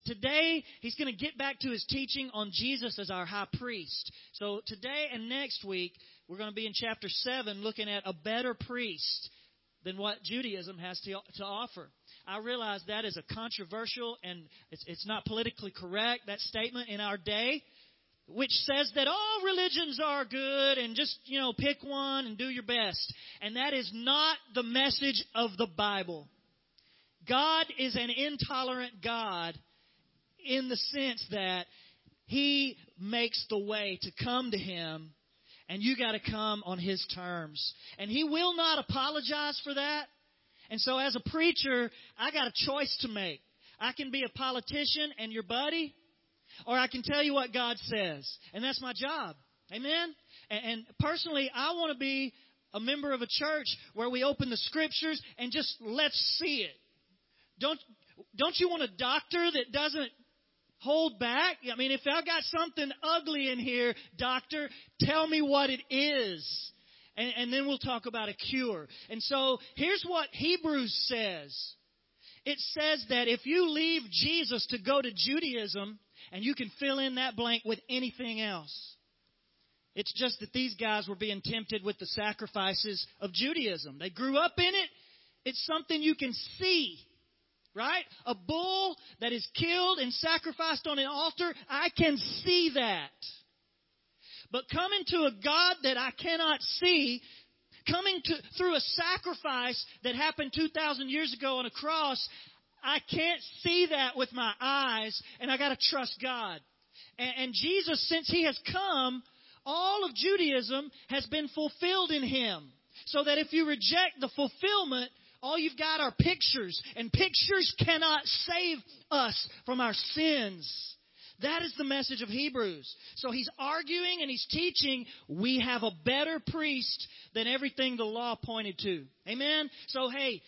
today, he's going to get back to his teaching on Jesus as our high priest. So today and next week, we're going to be in chapter 7 looking at a better priest than what Judaism has to offer. I realize that is a controversial and it's not politically correct, that statement in our day, which says that all religions are good and just, pick one and do your best. And that is not the message of the Bible. God is an intolerant God in the sense that He makes the way to come to Him, and you got to come on His terms. And He will not apologize for that. And so as a preacher, I got a choice to make. I can be a politician and your buddy, or I can tell you what God says. And that's my job. Amen? And personally, I want to be a member of a church where we open the Scriptures and just let's see it. Don't you want a doctor that doesn't hold back? I mean, if I've got something ugly in here, doctor, tell me what it is. And then we'll talk about a cure. And so here's what Hebrews says. It says that if you leave Jesus to go to Judaism, and you can fill in that blank with anything else. It's just that these guys were being tempted with the sacrifices of Judaism. They grew up in it. It's something you can see. Right? A bull that is killed and sacrificed on an altar, I can see that. But coming to a God that I cannot see, through a sacrifice that happened 2,000 years ago on a cross, I can't see that with my eyes, and I got to trust God. And Jesus, since He has come, all of Judaism has been fulfilled in Him. So that if you reject the fulfillment, all you've got are pictures, and pictures cannot save us from our sins. That is the message of Hebrews. So he's arguing and he's teaching we have a better priest than everything the law pointed to. Amen? So, hey,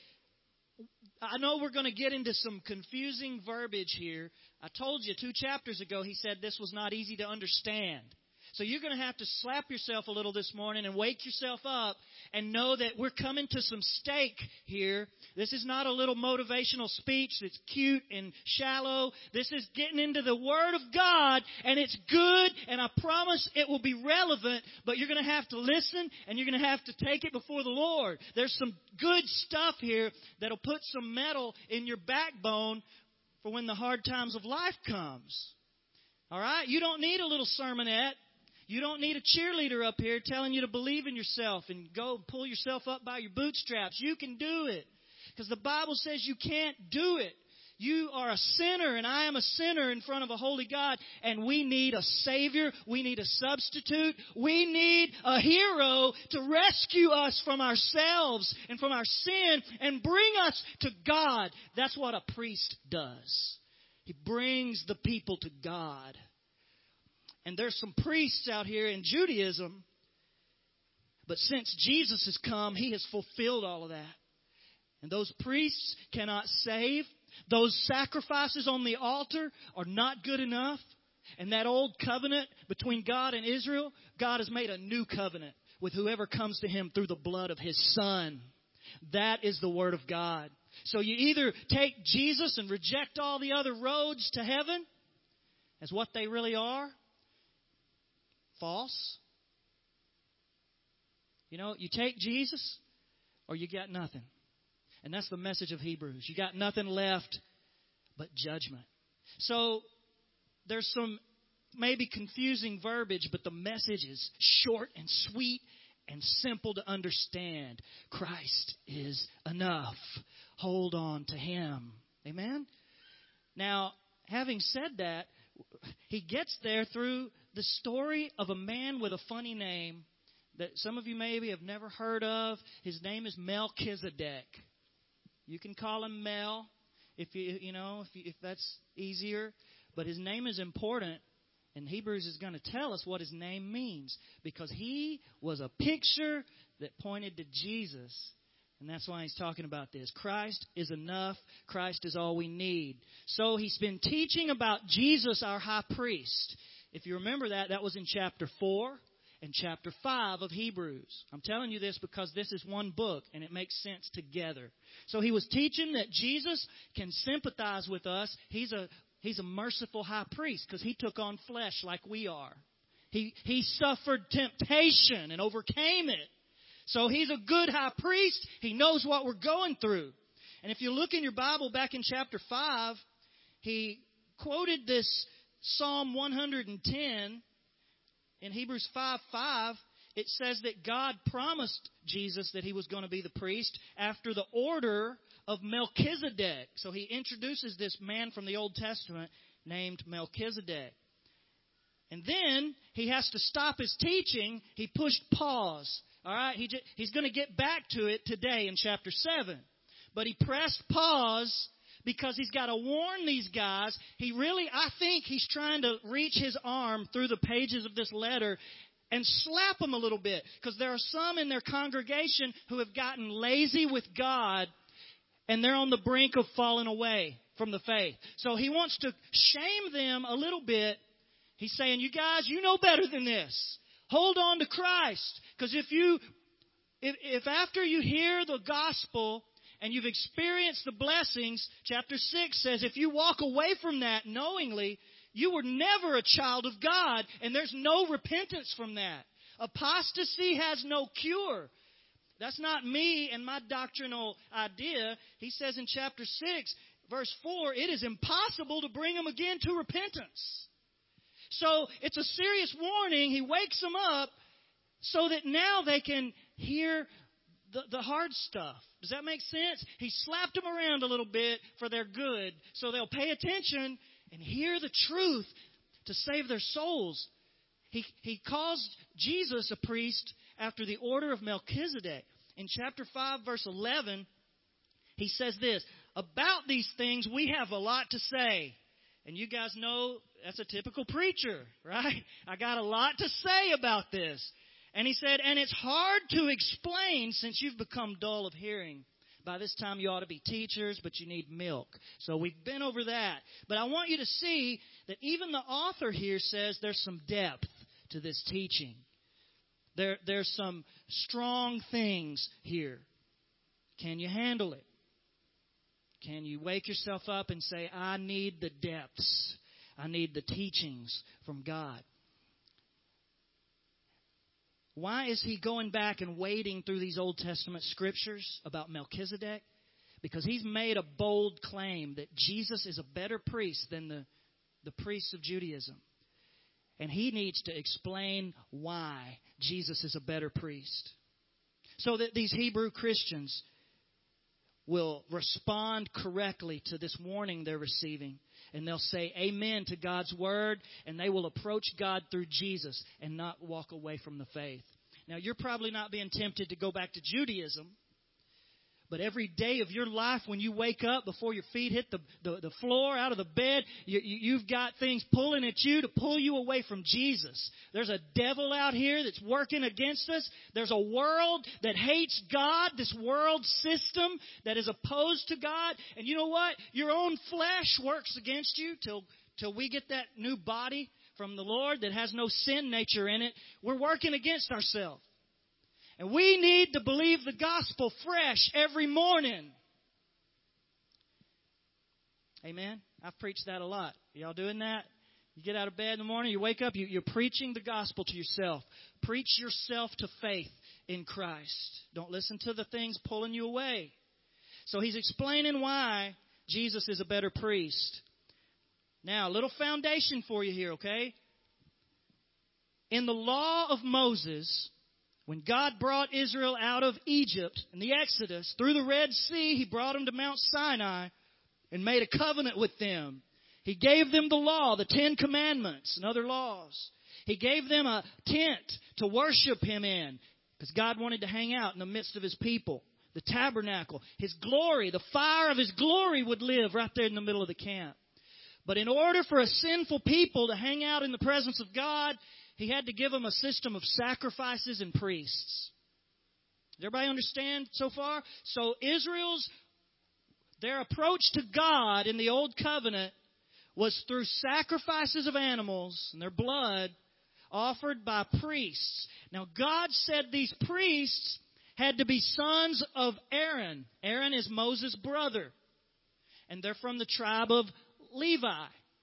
I know we're going to get into some confusing verbiage here. I told you 2 chapters ago he said this was not easy to understand. So you're going to have to slap yourself a little this morning and wake yourself up and know that we're coming to some stake here. This is not a little motivational speech that's cute and shallow. This is getting into the Word of God, and it's good, and I promise it will be relevant, but you're going to have to listen, and you're going to have to take it before the Lord. There's some good stuff here that'll put some metal in your backbone for when the hard times of life comes. All right? You don't need a little sermonette. You don't need a cheerleader up here telling you to believe in yourself and go pull yourself up by your bootstraps. You can do it because the Bible says you can't do it. You are a sinner and I am a sinner in front of a holy God, and we need a Savior. We need a substitute. We need a hero to rescue us from ourselves and from our sin and bring us to God. That's what a priest does. He brings the people to God. And there's some priests out here in Judaism, but since Jesus has come, He has fulfilled all of that. And those priests cannot save. Those sacrifices on the altar are not good enough. And that old covenant between God and Israel, God has made a new covenant with whoever comes to Him through the blood of His Son. That is the Word of God. So you either take Jesus and reject all the other roads to heaven as what they really are. False. You take Jesus or you got nothing. And that's the message of Hebrews. You got nothing left but judgment. So there's some maybe confusing verbiage, but the message is short and sweet and simple to understand. Christ is enough. Hold on to Him. Amen? Now, having said that, he gets there through the story of a man with a funny name that some of you maybe have never heard of. His name is Melchizedek. You can call him Mel if that's easier. But his name is important, and Hebrews is going to tell us what his name means because he was a picture that pointed to Jesus. And that's why he's talking about this. Christ is enough. Christ is all we need. So he's been teaching about Jesus, our high priest. If you remember that was in chapter 4 and chapter 5 of Hebrews. I'm telling you this because this is one book and it makes sense together. So he was teaching that Jesus can sympathize with us. He's a He's a merciful high priest because He took on flesh like we are. He suffered temptation and overcame it. So He's a good high priest. He knows what we're going through. And if you look in your Bible back in chapter 5, he quoted this Psalm 110 in Hebrews 5:5. It says that God promised Jesus that He was going to be the priest after the order of Melchizedek. So He introduces this man from the Old Testament named Melchizedek. And then He has to stop His teaching. He pushed pause. All right, He's going to get back to it today in chapter 7. But He pressed pause because He's got to warn these guys. I think He's trying to reach His arm through the pages of this letter and slap them a little bit. Because there are some in their congregation who have gotten lazy with God and they're on the brink of falling away from the faith. So He wants to shame them a little bit. He's saying, you guys, you know better than this. Hold on to Christ. Because if after you hear the gospel and you've experienced the blessings, chapter 6 says, if you walk away from that knowingly, you were never a child of God, and there's no repentance from that. Apostasy has no cure. That's not me and my doctrinal idea. He says in chapter 6, verse 4, it is impossible to bring them again to repentance. So it's a serious warning. He wakes them up so that now they can hear the hard stuff. Does that make sense? He slapped them around a little bit for their good so they'll pay attention and hear the truth to save their souls. He calls Jesus a priest after the order of Melchizedek. In chapter 5, verse 11, he says this, about these things we have a lot to say. And you guys know that's a typical preacher, right? I got a lot to say about this. And he said, and it's hard to explain since you've become dull of hearing. By this time you ought to be teachers, but you need milk. So we've been over that. But I want you to see that even the author here says there's some depth to this teaching. There's some strong things here. Can you handle it? Can you wake yourself up and say, I need the depths. I need the teachings from God. Why is he going back and wading through these Old Testament scriptures about Melchizedek? Because he's made a bold claim that Jesus is a better priest than the priests of Judaism. And he needs to explain why Jesus is a better priest. So that these Hebrew Christians will respond correctly to this warning they're receiving. And they'll say amen to God's word, and they will approach God through Jesus and not walk away from the faith. Now, you're probably not being tempted to go back to Judaism, but every day of your life when you wake up before your feet hit the floor out of the bed, you've got things pulling at you to pull you away from Jesus. There's a devil out here that's working against us. There's a world that hates God, this world system that is opposed to God. And you know what? Your own flesh works against you till we get that new body from the Lord that has no sin nature in it. We're working against ourselves. And we need to believe the gospel fresh every morning. Amen? I've preached that a lot. Y'all doing that? You get out of bed in the morning, you wake up, you're preaching the gospel to yourself. Preach yourself to faith in Christ. Don't listen to the things pulling you away. So he's explaining why Jesus is a better priest. Now, a little foundation for you here, okay? In the law of Moses, when God brought Israel out of Egypt in the Exodus, through the Red Sea, He brought them to Mount Sinai and made a covenant with them. He gave them the law, the 10 Commandments and other laws. He gave them a tent to worship Him in because God wanted to hang out in the midst of His people. The tabernacle, His glory, the fire of His glory would live right there in the middle of the camp. But in order for a sinful people to hang out in the presence of God, He had to give them a system of sacrifices and priests. Does everybody understand so far? So their approach to God in the Old Covenant was through sacrifices of animals and their blood offered by priests. Now, God said these priests had to be sons of Aaron. Aaron is Moses' brother. And they're from the tribe of Levi.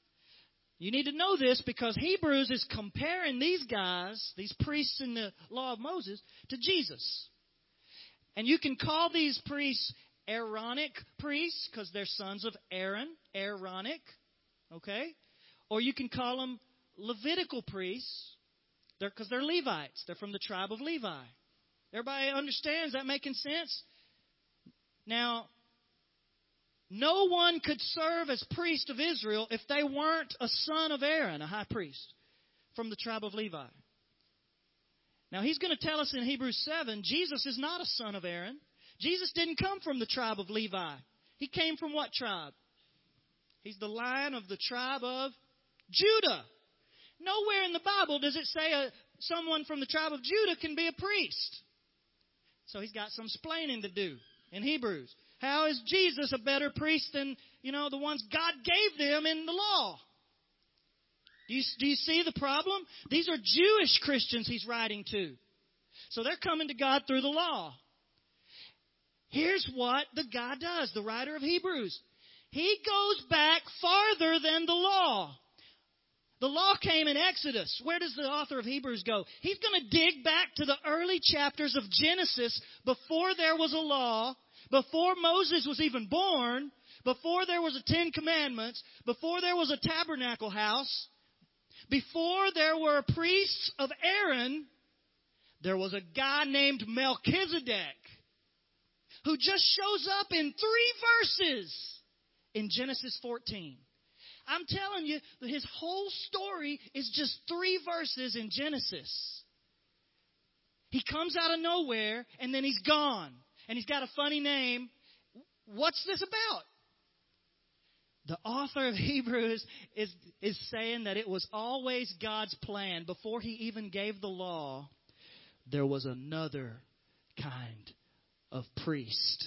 You need to know this because Hebrews is comparing these guys, these priests in the law of Moses, to Jesus. And you can call these priests Aaronic priests because they're sons of Aaron, Aaronic, okay? Or you can call them Levitical priests because they're Levites. They're from the tribe of Levi. Everybody understands that making sense? Now, no one could serve as priest of Israel if they weren't a son of Aaron, a high priest from the tribe of Levi. Now, he's going to tell us in Hebrews 7, Jesus is not a son of Aaron. Jesus didn't come from the tribe of Levi. He came from what tribe? He's the lion of the tribe of Judah. Nowhere in the Bible does it say someone from the tribe of Judah can be a priest. So he's got some explaining to do in Hebrews. How is Jesus a better priest than, the ones God gave them in the law? Do you see the problem? These are Jewish Christians he's writing to. So they're coming to God through the law. Here's what the guy does, the writer of Hebrews. He goes back farther than the law. The law came in Exodus. Where does the author of Hebrews go? He's going to dig back to the early chapters of Genesis before there was a law, before Moses was even born, before there was a Ten Commandments, before there was a tabernacle house, before there were priests of Aaron, there was a guy named Melchizedek who just shows up in 3 verses in Genesis 14. I'm telling you, his whole story is just 3 verses in Genesis. He comes out of nowhere, and then he's gone. And he's got a funny name. What's this about? The author of Hebrews is saying that it was always God's plan. Before he even gave the law, there was another kind of priest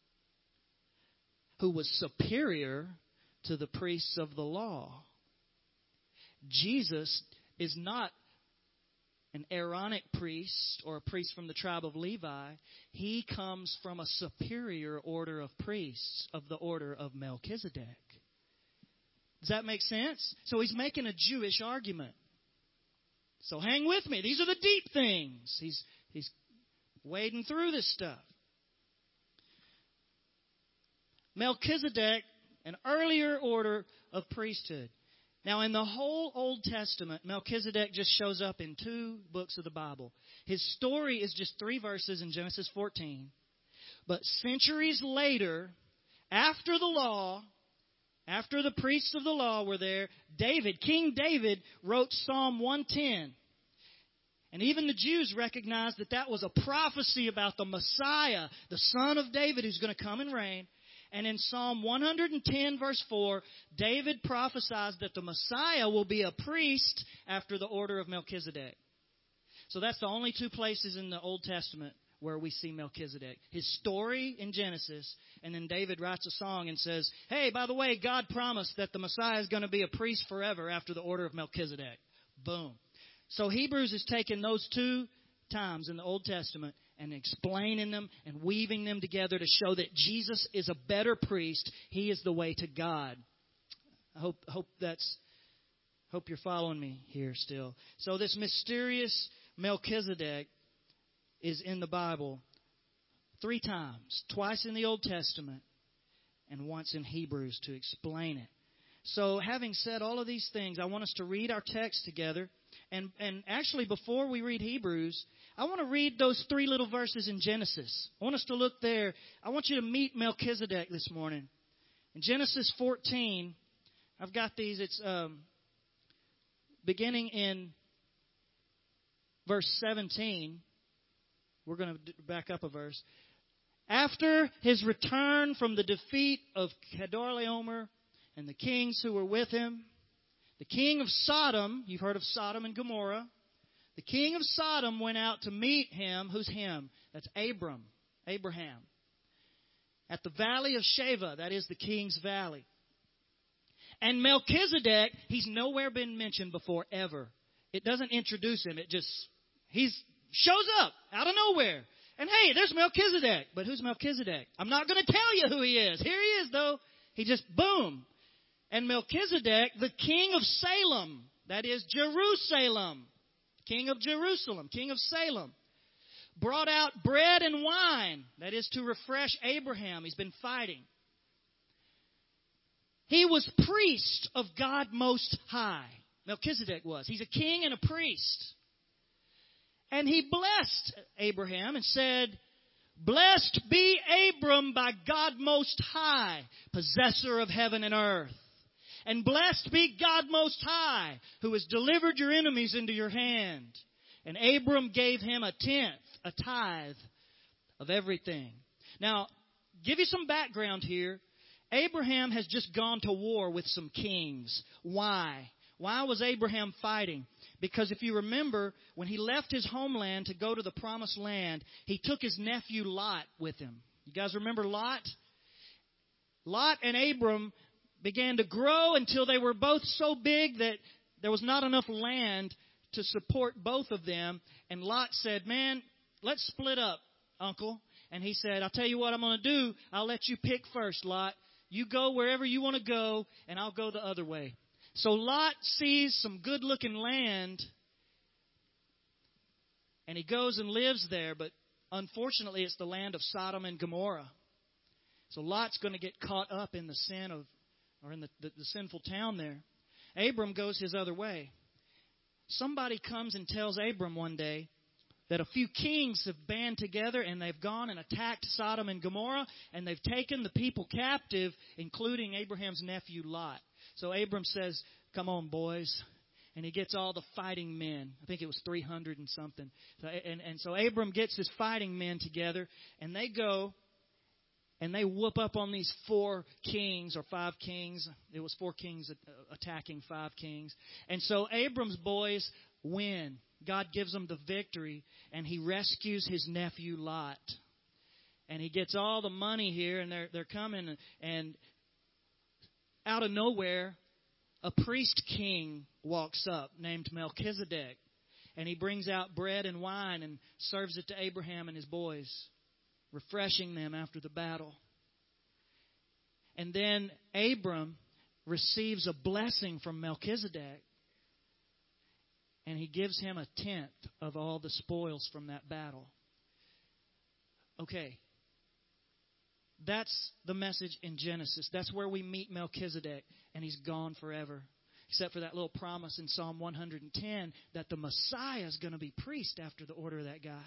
who was superior to the priests of the law. Jesus is not an Aaronic priest or a priest from the tribe of Levi. He comes from a superior order of priests of the order of Melchizedek. Does that make sense? So he's making a Jewish argument. So hang with me. These are the deep things. He's wading through this stuff. Melchizedek, an earlier order of priesthood. Now, in the whole Old Testament, Melchizedek just shows up in 2 books of the Bible. His story is just 3 verses in Genesis 14. But centuries later, after the law, after the priests of the law were there, King David, wrote Psalm 110. And even the Jews recognized that was a prophecy about the Messiah, the son of David who's going to come and reign. And in Psalm 110, verse 4, David prophesies that the Messiah will be a priest after the order of Melchizedek. So that's the only 2 places in the Old Testament where we see Melchizedek. His story in Genesis, and then David writes a song and says, hey, by the way, God promised that the Messiah is going to be a priest forever after the order of Melchizedek. Boom. So Hebrews is taking those 2 times in the Old Testament and explaining them and weaving them together to show that Jesus is a better priest. He is the way to God. I hope you're following me here still. So this mysterious Melchizedek is in the Bible 3 times, twice in the Old Testament and once in Hebrews to explain it. So having said all of these things, I want us to read our text together. And actually, before we read Hebrews, I want to read those 3 little verses in Genesis. I want us to look there. I want you to meet Melchizedek this morning. In Genesis 14, I've got these. It's beginning in verse 17. We're going to back up a verse. After his return from the defeat of Kedorlaomer and the kings who were with him, the king of Sodom, you've heard of Sodom and Gomorrah. The king of Sodom went out to meet him. Who's him? That's Abraham. At the valley of Sheva, that is the king's valley. And Melchizedek, he's nowhere been mentioned before ever. It doesn't introduce him. He shows up out of nowhere. And hey, there's Melchizedek. But who's Melchizedek? I'm not going to tell you who he is. Here he is, though. He just, boom. And Melchizedek, the king of Salem, that is Jerusalem, king of Jerusalem, king of Salem, brought out bread and wine, that is to refresh Abraham. He's been fighting. He was priest of God Most High. Melchizedek was. He's a king and a priest. And he blessed Abraham and said, "Blessed be Abram by God Most High, possessor of heaven and earth. And blessed be God Most High, who has delivered your enemies into your hand." And Abram gave him a tenth, a tithe of everything. Now, give you some background here. Abraham has just gone to war with some kings. Why? Why was Abraham fighting? Because if you remember, when he left his homeland to go to the promised land, he took his nephew Lot with him. You guys remember Lot? Lot and Abram began to grow until they were both so big that there was not enough land to support both of them. And Lot said, "Man, let's split up, Uncle." And he said, "I'll tell you what I'm going to do. I'll let you pick first, Lot. You go wherever you want to go, and I'll go the other way." So Lot sees some good-looking land, and he goes and lives there. But unfortunately, it's the land of Sodom and Gomorrah. So Lot's going to get caught up in the sin of, or in the sinful town there. Abram goes his other way. Somebody comes and tells Abram one day that a few kings have band together and they've gone and attacked Sodom and Gomorrah, and they've taken the people captive, including Abraham's nephew Lot. So Abram says, "Come on, boys." And he gets all the fighting men. I think it was 300 and something. So Abram gets his fighting men together, and they go and they whoop up on these 4 kings or 5 kings. It was 4 kings attacking 5 kings. And so Abram's boys win. God gives them the victory, and he rescues his nephew Lot. And he gets all the money here, and they're coming, and out of nowhere, a priest king walks up named Melchizedek. And he brings out bread and wine and serves it to Abraham and his boys, refreshing them after the battle. And then Abram receives a blessing from Melchizedek, and he gives him a tenth of all the spoils from that battle. Okay. That's the message in Genesis. That's where we meet Melchizedek, and he's gone forever. Except for that little promise in Psalm 110 that the Messiah is going to be priest after the order of that guy.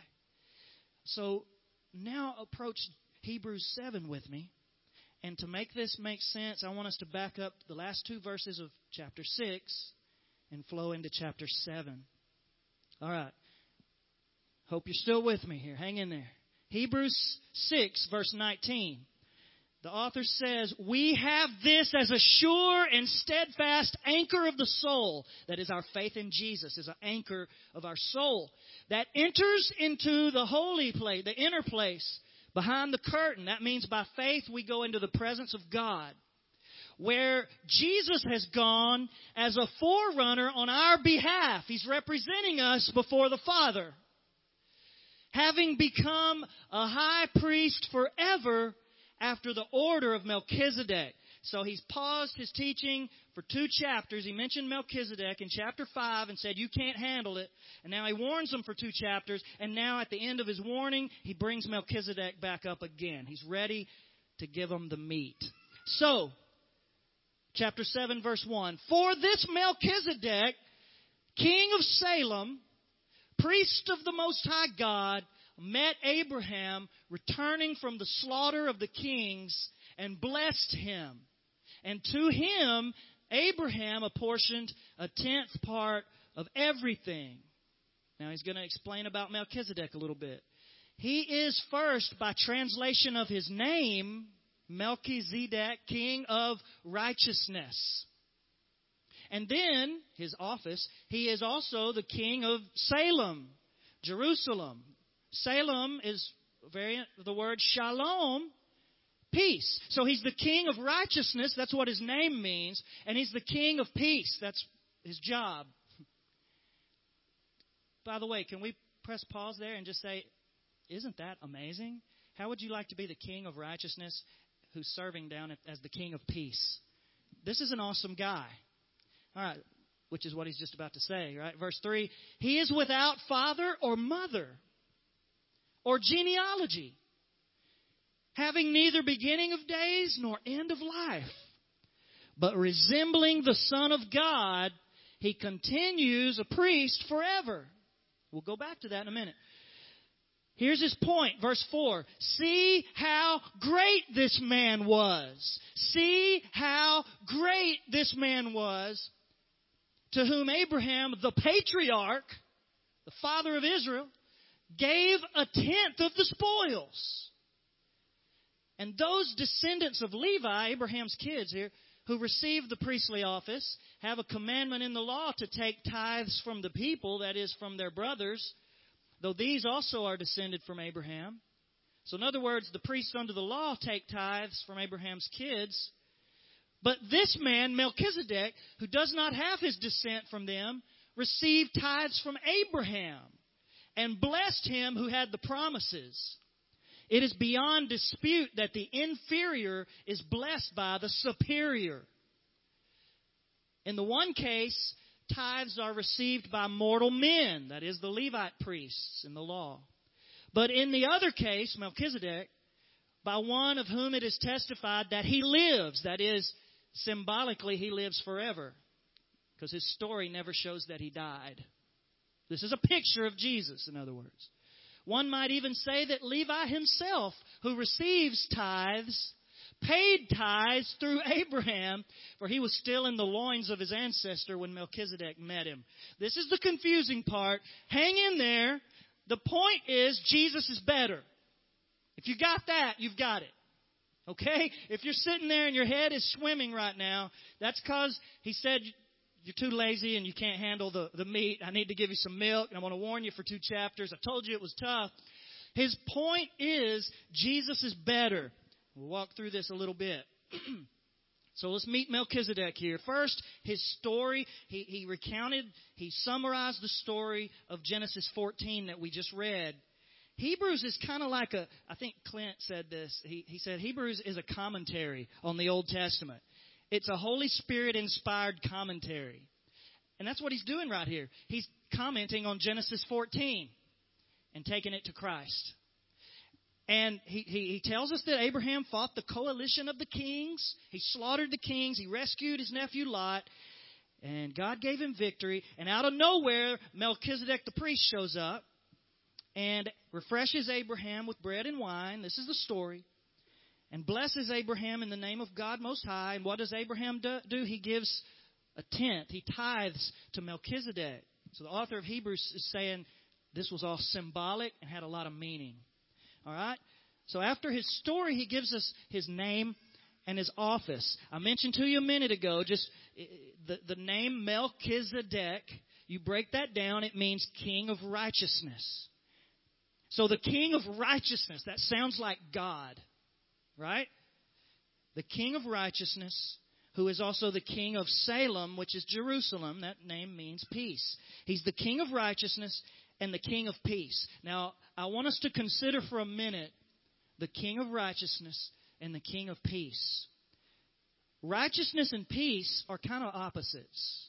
So now approach Hebrews 7 with me. And to make this make sense, I want us to back up the last 2 verses of chapter 6 and flow into chapter 7. All right. Hope you're still with me here. Hang in there. Hebrews 6, verse 19. The author says, "We have this as a sure and steadfast anchor of the soul." That is, our faith in Jesus is an anchor of our soul. "That enters into the holy place, the inner place, behind the curtain." That means by faith we go into the presence of God, where Jesus has gone as a forerunner on our behalf. He's representing us before the Father, having become a high priest forever after the order of Melchizedek. So he's paused his teaching for 2 chapters. He mentioned Melchizedek in chapter 5 and said, "You can't handle it." And now he warns them for 2 chapters. And now at the end of his warning, he brings Melchizedek back up again. He's ready to give them the meat. So, chapter 7, verse 1. "For this Melchizedek, king of Salem, priest of the Most High God, met Abraham returning from the slaughter of the kings and blessed him. And to him, Abraham apportioned a tenth part of everything." Now he's going to explain about Melchizedek a little bit. He is first, by translation of his name, Melchizedek, king of righteousness. And then, his office, he is also the king of Salem, Jerusalem. Salem is the word shalom, peace. So he's the king of righteousness. That's what his name means. And he's the king of peace. That's his job. By the way, can we press pause there and just say, isn't that amazing? How would you like to be the king of righteousness who's serving down as the king of peace? this is an awesome guy. All right, which is what he's just about to say, right? Verse 3, he is without father or mother or genealogy, having neither beginning of days nor end of life. But resembling the Son of God, he continues a priest forever. We'll go back to that in a minute. Here's his point, verse 4. See how great this man was. See how great this man was, to whom Abraham, the patriarch, the father of Israel, gave a tenth of the spoils. And those descendants of Levi, Abraham's kids here, who received the priestly office, have a commandment in the law to take tithes from the people, that is, from their brothers, though these also are descended from Abraham. So in other words, the priests under the law take tithes from Abraham's kids. But this man, Melchizedek, who does not have his descent from them, received tithes from Abraham and blessed him who had the promises. It is beyond dispute that the inferior is blessed by the superior. In the one case, tithes are received by mortal men, that is, the Levite priests in the law. But in the other case, Melchizedek, by one of whom it is testified that he lives, that is, symbolically he lives forever, because his story never shows that he died. This is a picture of Jesus, in other words. One might even say that Levi himself, who receives tithes, paid tithes through Abraham, for he was still in the loins of his ancestor when Melchizedek met him. This is the confusing part. Hang in there. The point is, Jesus is better. If you got that, you've got it. Okay? If you're sitting there and your head is swimming right now, that's because he said you're too lazy and you can't handle the meat. I need to give you some milk, and I want to warn you for 2 chapters. I told you it was tough. His point is, Jesus is better. We'll walk through this a little bit. So let's meet Melchizedek here. First, his story. He summarized the story of Genesis 14 that we just read. Hebrews is kind of like I think Clint said this. He said Hebrews is a commentary on the Old Testament. It's a Holy Spirit-inspired commentary. And that's what he's doing right here. He's commenting on Genesis 14 and taking it to Christ. And he tells us that Abraham fought the coalition of the kings. He slaughtered the kings. He rescued his nephew Lot. And God gave him victory. And out of nowhere, Melchizedek the priest shows up and refreshes Abraham with bread and wine. This is the story. And blesses Abraham in the name of God Most High. And what does Abraham do? He gives a tenth. He tithes to Melchizedek. So the author of Hebrews is saying this was all symbolic and had a lot of meaning. All right? So after his story, he gives us his name and his office. I mentioned to you a minute ago, just the name Melchizedek, you break that down, it means King of Righteousness. So the King of Righteousness, that sounds like God. Right? The King of Righteousness, who is also the King of Salem, which is Jerusalem. That name means peace. He's the King of Righteousness and the King of Peace. Now, I want us to consider for a minute the King of Righteousness and the King of Peace. Righteousness and peace are kind of opposites.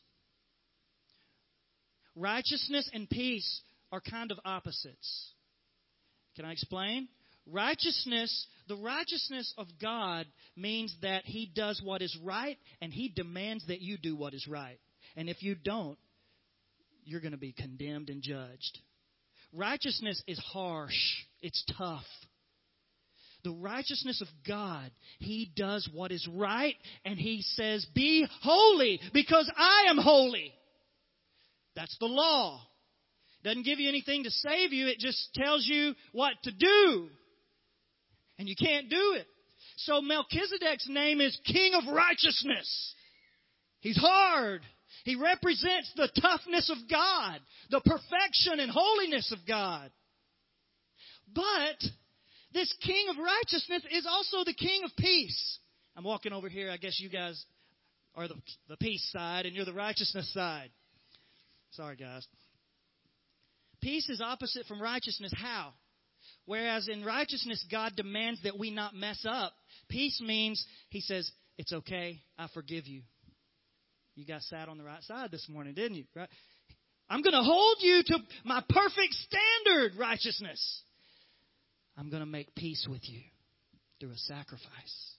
Righteousness and peace are kind of opposites. Can I explain? Righteousness, the righteousness of God means that He does what is right and He demands that you do what is right. And if you don't, you're going to be condemned and judged. Righteousness is harsh. It's tough. The righteousness of God, He does what is right and He says, be holy because I am holy. That's the law. It doesn't give you anything to save you. It just tells you what to do. And you can't do it. So Melchizedek's name is King of Righteousness. He's hard. He represents the toughness of God, the perfection and holiness of God. But this King of Righteousness is also the King of Peace. I'm walking over here. I guess you guys are the peace side and you're the righteousness side. Sorry, guys. Peace is opposite from righteousness. How? Whereas in righteousness, God demands that we not mess up. Peace means, He says, It's okay. I forgive you. You guys sat on the right side this morning, didn't you? Right? I'm going to hold you to my perfect standard righteousness. I'm going to make peace with you through a sacrifice.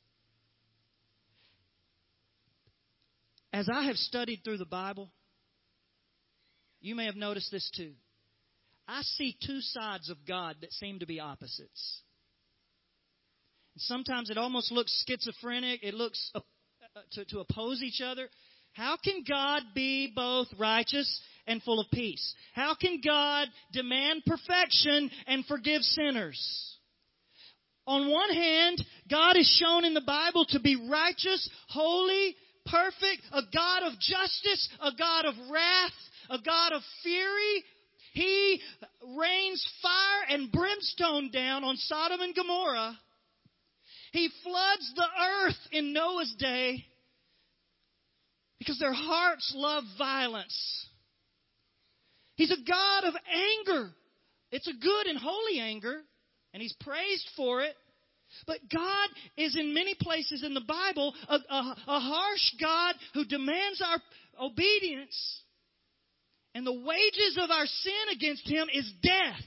As I have studied through the Bible, you may have noticed this too. I see two sides of God that seem to be opposites. Sometimes it almost looks schizophrenic. It looks to oppose each other. How can God be both righteous and full of peace? How can God demand perfection and forgive sinners? On one hand, God is shown in the Bible to be righteous, holy, perfect, a God of justice, a God of wrath, a God of fury. He rains fire and brimstone down on Sodom and Gomorrah. He floods the earth in Noah's day because their hearts love violence. He's a God of anger. It's a good and holy anger, and He's praised for it. But God is in many places in the Bible a harsh God who demands our obedience. And the wages of our sin against Him is death.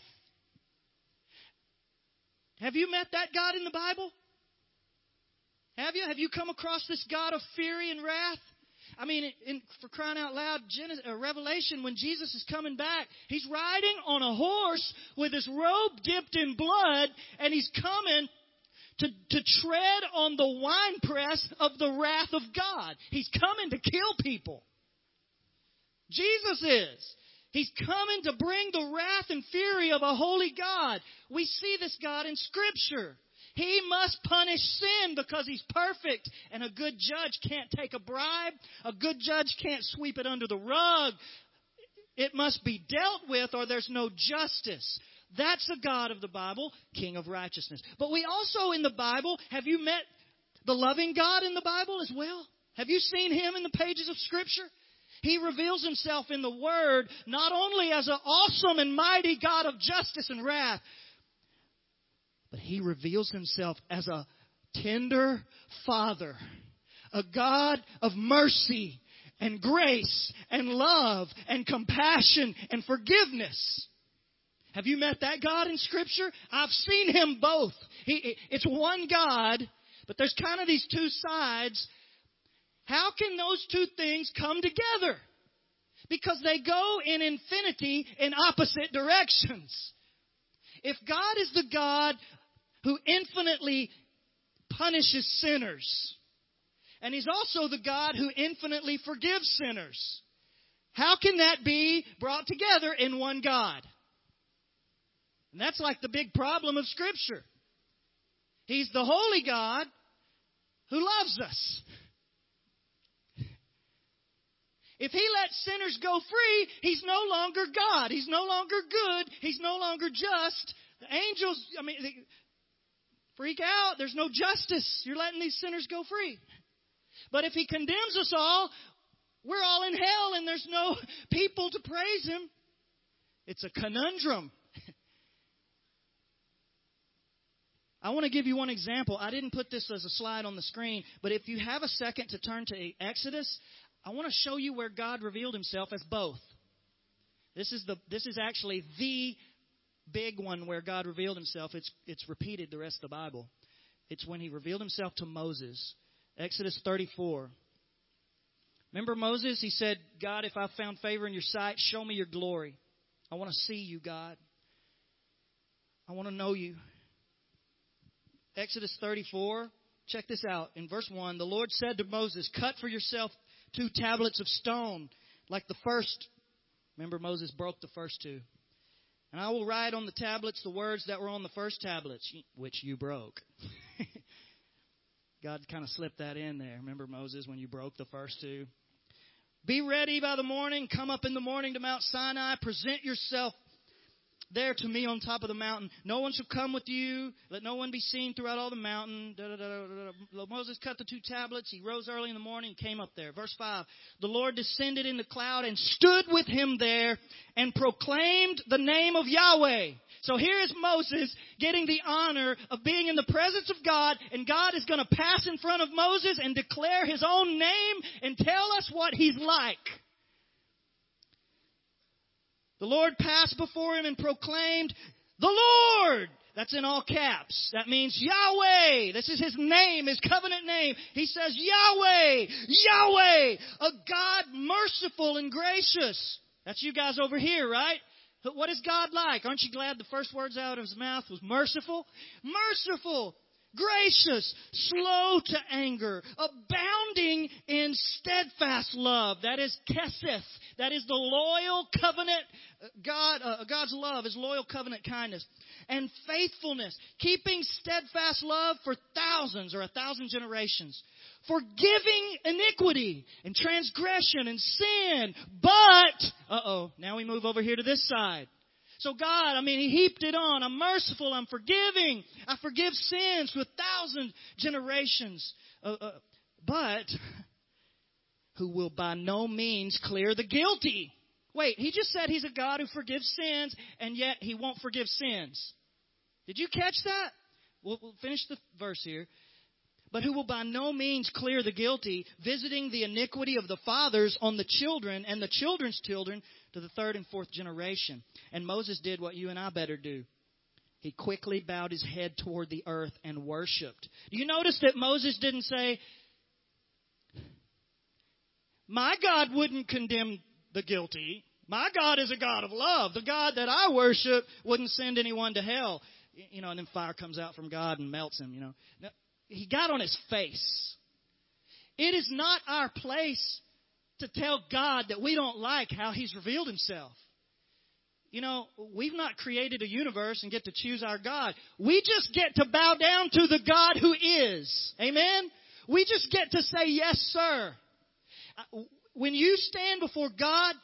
Have you met that God in the Bible? Have you? Have you come across this God of fury and wrath? I mean, for crying out loud, Revelation, when Jesus is coming back, He's riding on a horse with His robe dipped in blood, and He's coming to tread on the winepress of the wrath of God. He's coming to kill people. Jesus is. He's coming to bring the wrath and fury of a holy God. We see this God in Scripture. He must punish sin because He's perfect. And a good judge can't take a bribe. A good judge can't sweep it under the rug. It must be dealt with or there's no justice. That's the God of the Bible, King of righteousness. But we also in the Bible, have you met the loving God in the Bible as well? Have you seen Him in the pages of Scripture? He reveals Himself in the Word not only as an awesome and mighty God of justice and wrath, but He reveals Himself as a tender Father, a God of mercy and grace and love and compassion and forgiveness. Have you met that God in Scripture? I've seen Him both. It's one God, but there's kind of these two sides. How can those two things come together? Because they go in infinity in opposite directions. If God is the God who infinitely punishes sinners, and He's also the God who infinitely forgives sinners, how can that be brought together in one God? And that's like the big problem of Scripture. He's the holy God who loves us. If He lets sinners go free, He's no longer God. He's no longer good. He's no longer just. The angels, they freak out. There's no justice. You're letting these sinners go free. But if He condemns us all, we're all in hell and there's no people to praise Him. It's a conundrum. I want to give you one example. I didn't put this as a slide on the screen, but if you have a second to turn to Exodus, I want to show you where God revealed Himself as both. This is actually the big one where God revealed Himself. It's repeated the rest of the Bible. It's when He revealed Himself to Moses. Exodus 34. Remember Moses? He said, God, if I found favor in your sight, show me your glory. I want to see you, God. I want to know you. Exodus 34, check this out. In verse 1, the Lord said to Moses, cut for yourself 2 tablets of stone, like the first. Remember, Moses broke the first 2. And I will write on the tablets the words that were on the first tablets, which you broke. God kind of slipped that in there. Remember, Moses, when you broke the first 2? Be ready by the morning. Come up in the morning to Mount Sinai. Present yourself there to me on top of the mountain. No one shall come with you. Let no one be seen throughout all the mountain. Moses cut the 2 tablets. He rose early in the morning and came up there. Verse 5. The Lord descended in the cloud and stood with him there and proclaimed the name of Yahweh, So here is Moses getting the honor of being in the presence of God, and God is going to pass in front of Moses and declare His own name and tell us what He's like. The Lord passed before him and proclaimed, "The Lord!" That's in all caps. That means Yahweh. This is His name, His covenant name. He says, Yahweh, Yahweh, a God merciful and gracious. That's you guys over here, right? But what is God like? Aren't you glad the first words out of His mouth was merciful? Merciful, gracious, slow to anger, abounding in steadfast love. That is kesef. That is the loyal covenant, God's love, His loyal covenant kindness. And faithfulness, keeping steadfast love for thousands or 1,000 generations. Forgiving iniquity and transgression and sin. But, now we move over here to this side. So God, He heaped it on. I'm merciful. I'm forgiving. I forgive sins to 1,000 generations. But who will by no means clear the guilty. Wait, He just said He's a God who forgives sins, and yet He won't forgive sins. Did you catch that? We'll finish the verse here. But who will by no means clear the guilty, visiting the iniquity of the fathers on the children and the children's children to the 3rd and 4th generation. And Moses did what you and I better do. He quickly bowed his head toward the earth and worshipped. Do you notice that Moses didn't say, my God wouldn't condemn the guilty. My God is a God of love. The God that I worship wouldn't send anyone to hell. And then fire comes out from God and melts him, No, he got on his face. It is not our place to tell God that we don't like how He's revealed Himself. We've not created a universe and get to choose our God. We just get to bow down to the God who is. Amen? We just get to say, yes, sir. When you stand before God,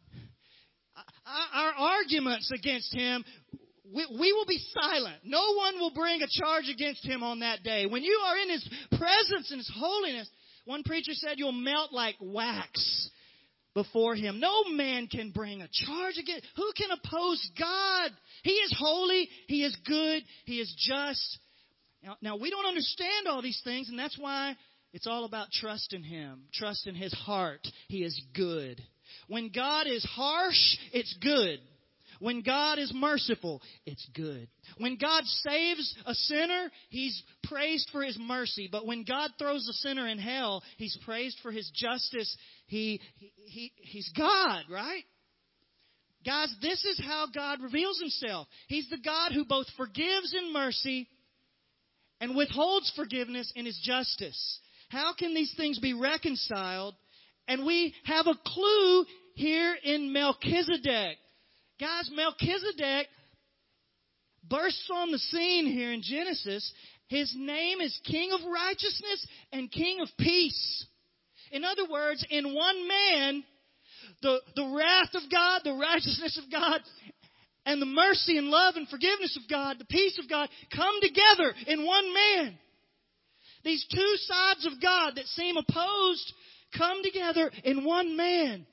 our arguments against Him, we will be silent. No one will bring a charge against Him on that day. When you are in His presence and His holiness, one preacher said you'll melt like wax before Him. No man can bring a charge against. Who can oppose God? He is holy. He is good. He is just. Now we don't understand all these things, and that's why it's all about trust in Him. Trust in His heart. He is good. When God is harsh, it's good. When God is merciful, it's good. When God saves a sinner, He's praised for His mercy. But when God throws a sinner in hell, He's praised for His justice. He's God, right? Guys, this is how God reveals Himself. He's the God who both forgives in mercy and withholds forgiveness in His justice. How can these things be reconciled? And we have a clue here in Melchizedek. Guys, Melchizedek bursts on the scene here in Genesis. His name is King of Righteousness and King of Peace. In other words, in one man, the wrath of God, the righteousness of God, and the mercy and love and forgiveness of God, the peace of God, come together in one man. These two sides of God that seem opposed come together in one man.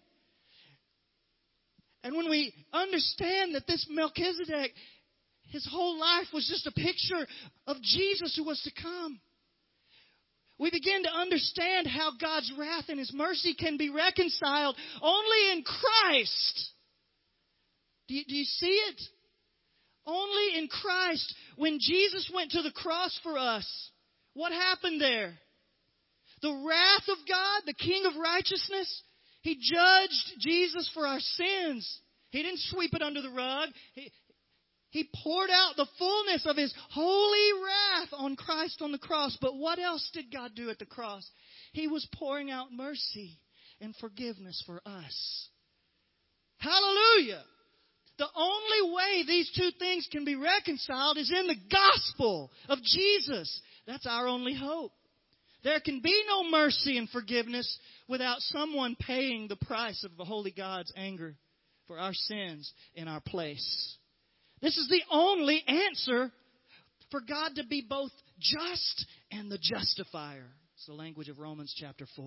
And when we understand that this Melchizedek, his whole life was just a picture of Jesus who was to come, we begin to understand how God's wrath and His mercy can be reconciled only in Christ. Do you see it? Only in Christ. When Jesus went to the cross for us, what happened there? The wrath of God, the King of righteousness, He judged Jesus for our sins. He didn't sweep it under the rug. He poured out the fullness of His holy wrath on Christ on the cross. But what else did God do at the cross? He was pouring out mercy and forgiveness for us. Hallelujah! The only way these two things can be reconciled is in the gospel of Jesus. That's our only hope. There can be no mercy and forgiveness without someone paying the price of the holy God's anger for our sins in our place. This is the only answer for God to be both just and the justifier. It's the language of Romans chapter 4.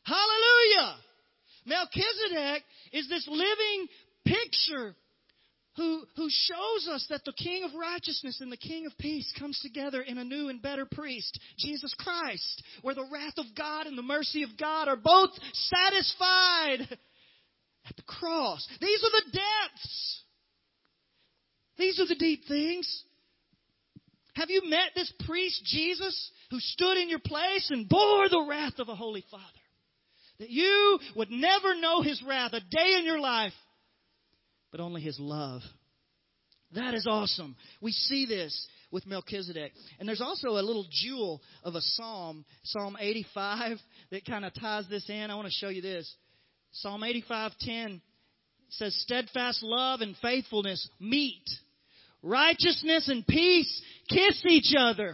Hallelujah! Melchizedek is this living picture who shows us that the King of righteousness and the King of peace comes together in a new and better priest, Jesus Christ, where the wrath of God and the mercy of God are both satisfied at the cross. These are the depths. These are the deep things. Have you met this priest, Jesus, who stood in your place and bore the wrath of a holy Father? That you would never know His wrath a day in your life, but only His love. That is awesome. We see this with Melchizedek. And there's also a little jewel of a psalm, Psalm 85, that kind of ties this in. I want to show you this. Psalm 85:10 says, steadfast love and faithfulness meet. Righteousness and peace kiss each other.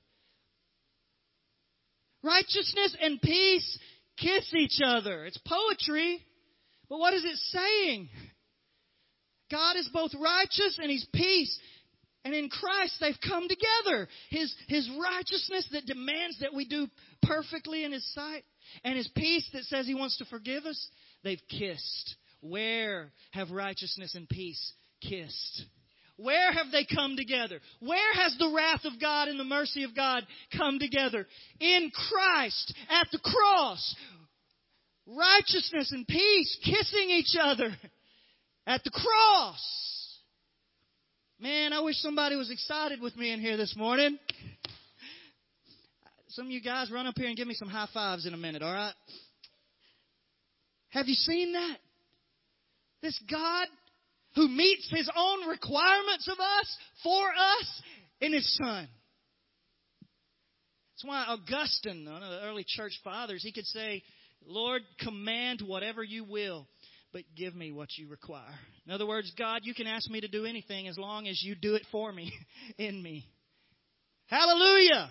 Righteousness and peace kiss each other. It's poetry, but what is it saying? God is both righteous and He's peace. And in Christ they've come together. His righteousness that demands that we do perfectly in His sight, and His peace that says He wants to forgive us, they've kissed. Where have righteousness and peace kissed? Where have they come together? Where has the wrath of God and the mercy of God come together? In Christ, at the cross. Righteousness and peace kissing each other at the cross. Man, I wish somebody was excited with me in here this morning. Some of you guys run up here and give me some high fives in a minute, all right? Have you seen that? This God who meets His own requirements of us, for us, in His Son. That's why Augustine, one of the early church fathers, he could say, Lord, command whatever you will, but give me what you require. In other words, God, you can ask me to do anything as long as you do it for me, in me. Hallelujah!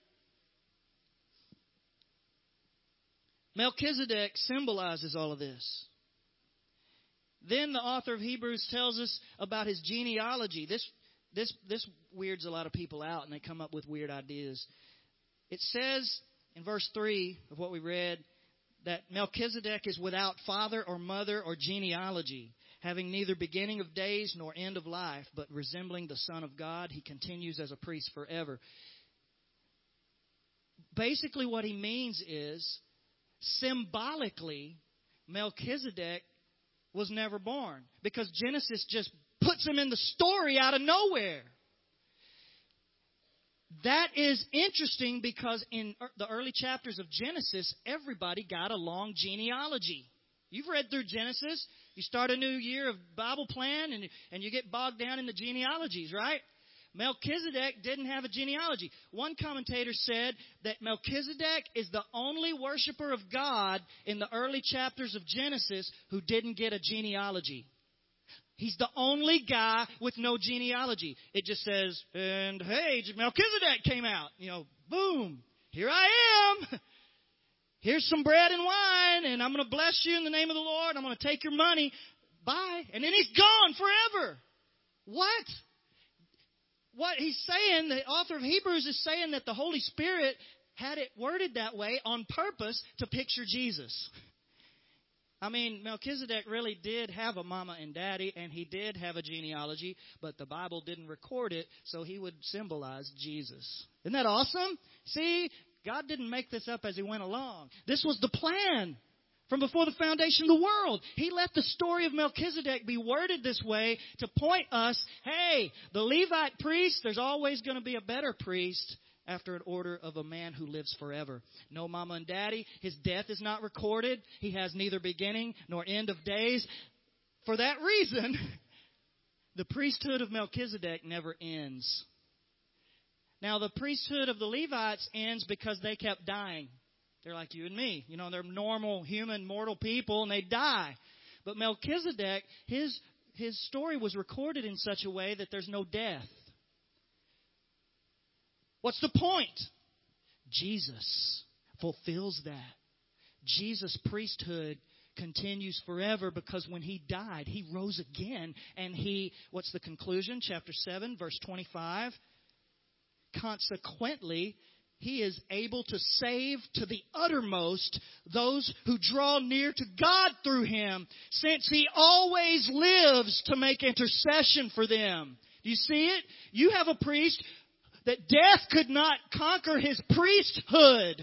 Melchizedek symbolizes all of this. Then the author of Hebrews tells us about his genealogy. This weirds a lot of people out, and they come up with weird ideas. It says in verse 3 of what we read that Melchizedek is without father or mother or genealogy, having neither beginning of days nor end of life, but resembling the Son of God, he continues as a priest forever. Basically what he means is, symbolically, Melchizedek was never born, because Genesis just puts him in the story out of nowhere. That is interesting because in the early chapters of Genesis, everybody got a long genealogy. You've read through Genesis. You start a new year of Bible plan and you get bogged down in the genealogies, right? Melchizedek didn't have a genealogy. One commentator said that Melchizedek is the only worshiper of God in the early chapters of Genesis who didn't get a genealogy. He's the only guy with no genealogy. It just says, and hey, Melchizedek came out. Boom, here I am. Here's some bread and wine, and I'm going to bless you in the name of the Lord. I'm going to take your money. Bye. And then he's gone forever. What he's saying, the author of Hebrews is saying that the Holy Spirit had it worded that way on purpose to picture Jesus. I mean, Melchizedek really did have a mama and daddy, and he did have a genealogy, but the Bible didn't record it, so he would symbolize Jesus. Isn't that awesome? See, God didn't make this up as he went along. This was the plan from before the foundation of the world. He let the story of Melchizedek be worded this way to point us, hey, the Levite priest, there's always going to be a better priest after an order of a man who lives forever. No mama and daddy. His death is not recorded. He has neither beginning nor end of days. For that reason, the priesthood of Melchizedek never ends. Now, the priesthood of the Levites ends because they kept dying. They're like you and me. They're normal, human, mortal people, and they die. But Melchizedek, his story was recorded in such a way that there's no death. What's the point? Jesus fulfills that. Jesus' priesthood continues forever because when he died, he rose again. And what's the conclusion? Chapter 7, verse 25. Consequently, He is able to save to the uttermost those who draw near to God through Him, since He always lives to make intercession for them. Do you see it? You have a priest that death could not conquer His priesthood.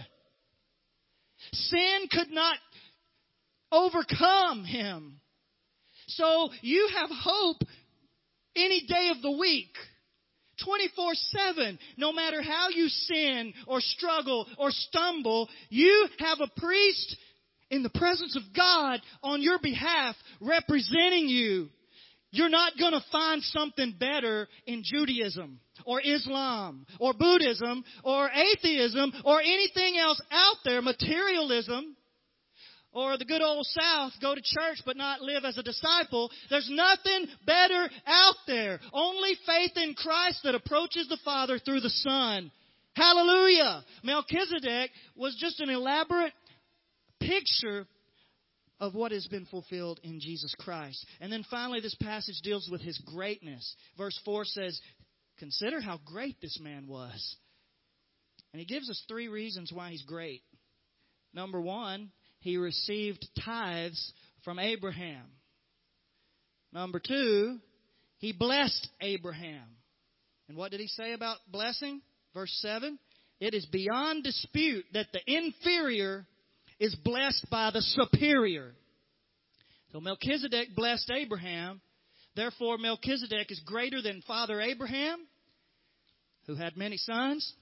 Sin could not overcome Him. So you have hope any day of the week. 24/7, no matter how you sin or struggle or stumble, you have a priest in the presence of God on your behalf representing you. You're not going to find something better in Judaism or Islam or Buddhism or atheism or anything else out there, materialism. Or the good old South, go to church but not live as a disciple. There's nothing better out there. Only faith in Christ that approaches the Father through the Son. Hallelujah! Melchizedek was just an elaborate picture of what has been fulfilled in Jesus Christ. And then finally, this passage deals with His greatness. Verse 4 says, consider how great this man was. And he gives us 3 reasons why he's great. Number 1, he received tithes from Abraham. Number 2, he blessed Abraham. And what did he say about blessing? Verse 7, it is beyond dispute that the inferior is blessed by the superior. So Melchizedek blessed Abraham. Therefore, Melchizedek is greater than Father Abraham, who had many sons.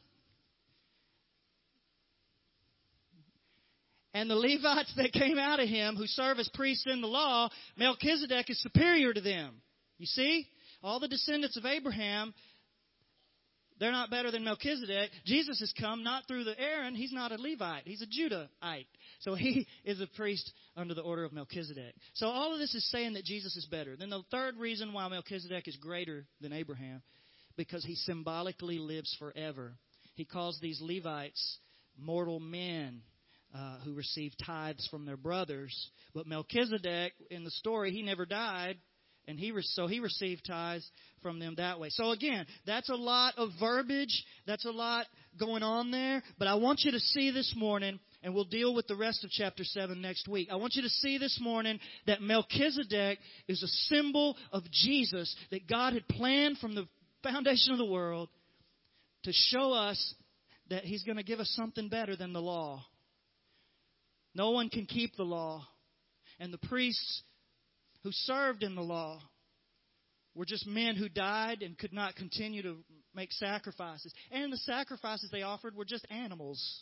And the Levites that came out of him, who serve as priests in the law, Melchizedek is superior to them. You see? All the descendants of Abraham, they're not better than Melchizedek. Jesus has come not through the Aaron. He's not a Levite. He's a Judahite. So he is a priest under the order of Melchizedek. So all of this is saying that Jesus is better. Then the third reason why Melchizedek is greater than Abraham, because he symbolically lives forever. He calls these Levites mortal men who receive tithes from their brothers. But Melchizedek, in the story, he never died, and he received tithes from them that way. So again, that's a lot of verbiage. That's a lot going on there. But I want you to see this morning, and we'll deal with the rest of chapter 7 next week. I want you to see this morning that Melchizedek is a symbol of Jesus that God had planned from the foundation of the world to show us that He's going to give us something better than the law. No one can keep the law. And the priests who served in the law were just men who died and could not continue to make sacrifices. And the sacrifices they offered were just animals.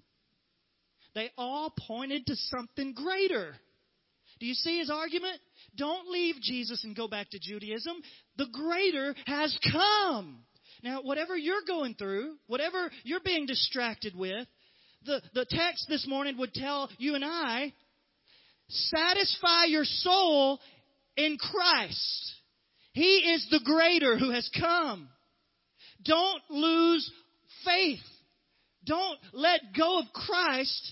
They all pointed to something greater. Do you see his argument? Don't leave Jesus and go back to Judaism. The greater has come. Now, whatever you're going through, whatever you're being distracted with, the text this morning would tell you and I, satisfy your soul in Christ. He is the greater who has come. Don't lose faith. Don't let go of Christ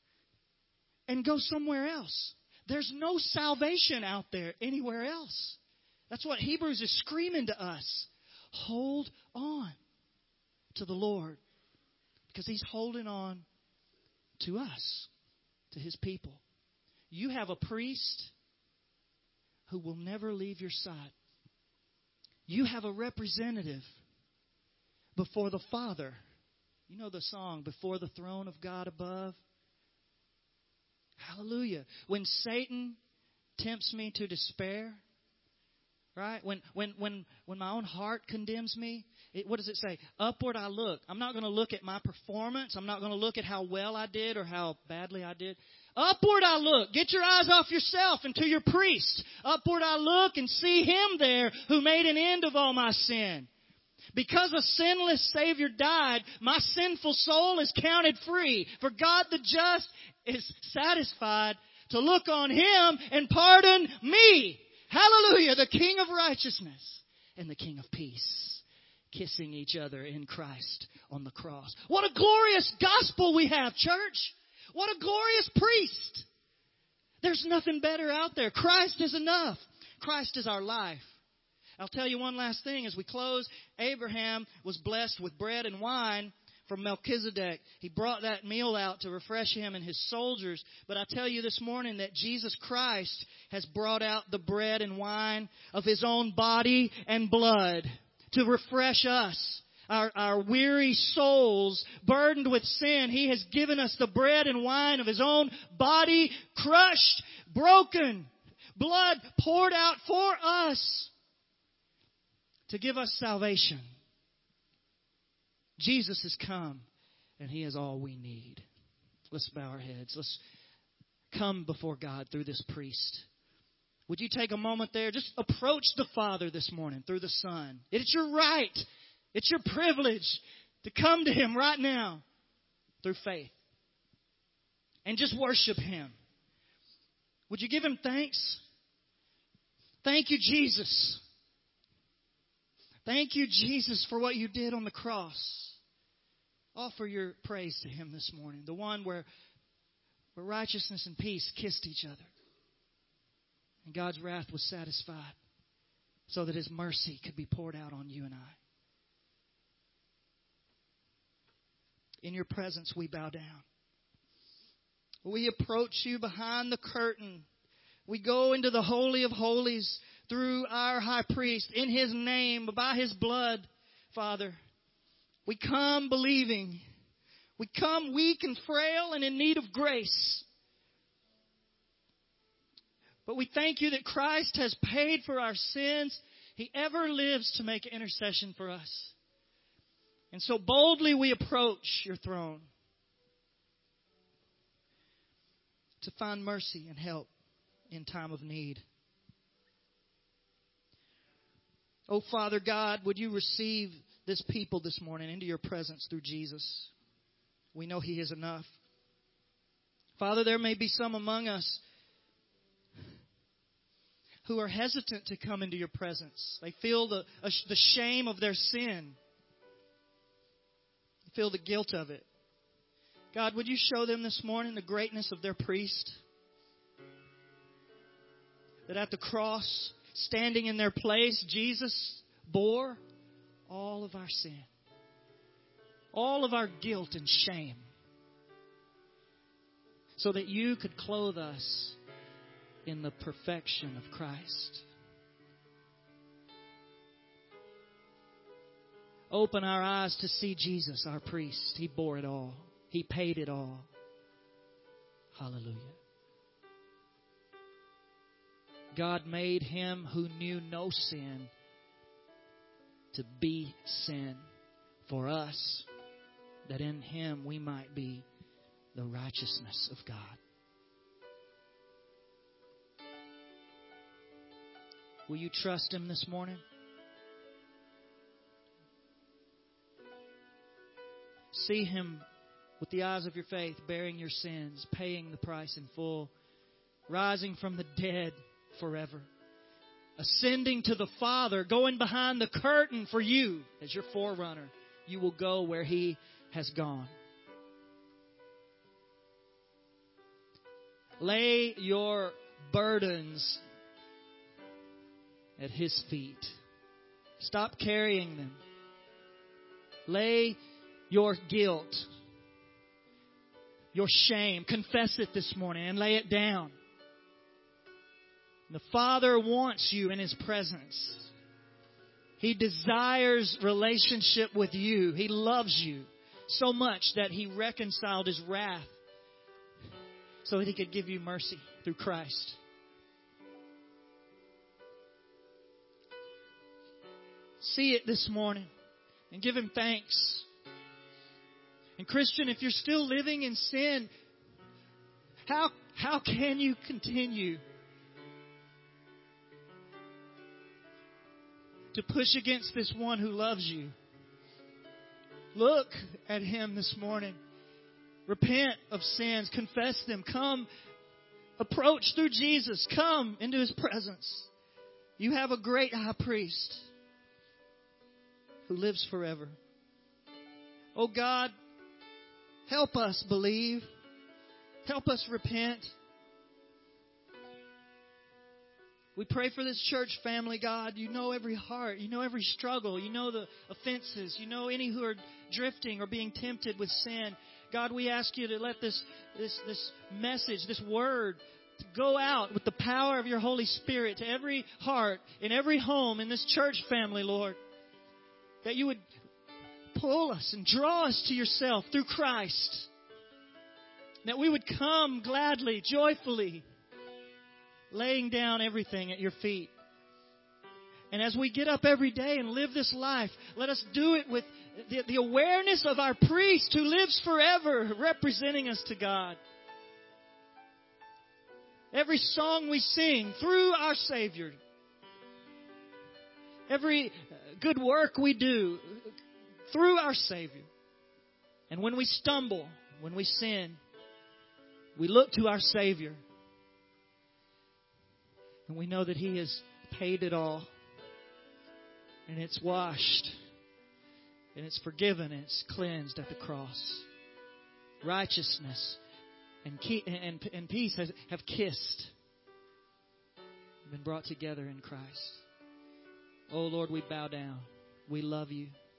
and go somewhere else. There's no salvation out there anywhere else. That's what Hebrews is screaming to us. Hold on to the Lord, because He's holding on to us, to His people. You have a priest who will never leave your side. You have a representative before the Father. You know the song, Before the Throne of God Above? Hallelujah. When Satan tempts me to despair, right? When my own heart condemns me, what does it say? Upward I look. I'm not going to look at my performance. I'm not going to look at how well I did or how badly I did. Upward I look. Get your eyes off yourself and to your priest. Upward I look and see Him there who made an end of all my sin. Because a sinless Savior died, my sinful soul is counted free. For God the just is satisfied to look on Him and pardon me. Hallelujah, the King of righteousness and the King of peace, kissing each other in Christ on the cross. What a glorious gospel we have, church. What a glorious priest. There's nothing better out there. Christ is enough. Christ is our life. I'll tell you one last thing as we close. Abraham was blessed with bread and wine from Melchizedek. He brought that meal out to refresh him and his soldiers. But I tell you this morning that Jesus Christ has brought out the bread and wine of His own body and blood to refresh us. Our weary souls, burdened with sin, He has given us the bread and wine of His own body, crushed, broken, blood poured out for us to give us salvation. Jesus has come, and He is all we need. Let's bow our heads. Let's come before God through this priest. Would you take a moment there? Just approach the Father this morning through the Son. It's your right. It's your privilege to come to Him right now through faith and just worship Him. Would you give Him thanks? Thank you, Jesus. Thank you, Jesus, for what you did on the cross. Offer your praise to Him this morning, the one where righteousness and peace kissed each other. And God's wrath was satisfied so that His mercy could be poured out on you and I. In your presence, we bow down. We approach you behind the curtain. We go into the Holy of Holies through our high priest, in His name, by His blood, Father. We come believing. We come weak and frail and in need of grace. But we thank you that Christ has paid for our sins. He ever lives to make intercession for us. And so boldly we approach your throne to find mercy and help in time of need. Oh, Father God, would you receive this people this morning into your presence through Jesus? We know He is enough. Father, there may be some among us who are hesitant to come into your presence. They feel the shame of their sin. Feel the guilt of it. God, would you show them this morning the greatness of their priest? That at the cross, standing in their place, Jesus bore all of our sin, all of our guilt and shame, so that you could clothe us in the perfection of Christ. Open our eyes to see Jesus, our priest. He bore it all. He paid it all. Hallelujah. God made Him who knew no sin to be sin for us, that in Him we might be the righteousness of God. Will you trust Him this morning? See Him with the eyes of your faith, bearing your sins, paying the price in full, rising from the dead forever, ascending to the Father, going behind the curtain for you as your forerunner. You will go where He has gone. Lay your burdens at His feet. Stop carrying them. Lay your guilt, your shame, confess it this morning and lay it down. The Father wants you in His presence. He desires relationship with you. He loves you so much that He reconciled His wrath so that He could give you mercy through Christ. See it this morning and give Him thanks. And Christian, if you're still living in sin, how can you continue to push against this one who loves you? Look at Him this morning. Repent of sins. Confess them. Come, approach through Jesus. Come into His presence. You have a great high priest who lives forever. Oh God, help us believe. Help us repent. We pray for this church family, God. You know every heart. You know every struggle. You know the offenses. You know any who are drifting or being tempted with sin. God, we ask you to let this message, this word, to go out with the power of your Holy Spirit to every heart, in every home, in this church family, Lord. That you would pull us and draw us to yourself through Christ. That we would come gladly, joyfully, laying down everything at your feet. And as we get up every day and live this life, let us do it with the awareness of our priest who lives forever, representing us to God. Every song we sing through our Savior. Every good work we do through our Savior. And when we stumble, when we sin, we look to our Savior. And we know that He has paid it all. And it's washed. And it's forgiven. And it's cleansed at the cross. Righteousness and peace have kissed. Been brought together in Christ. Oh Lord, we bow down. We love you.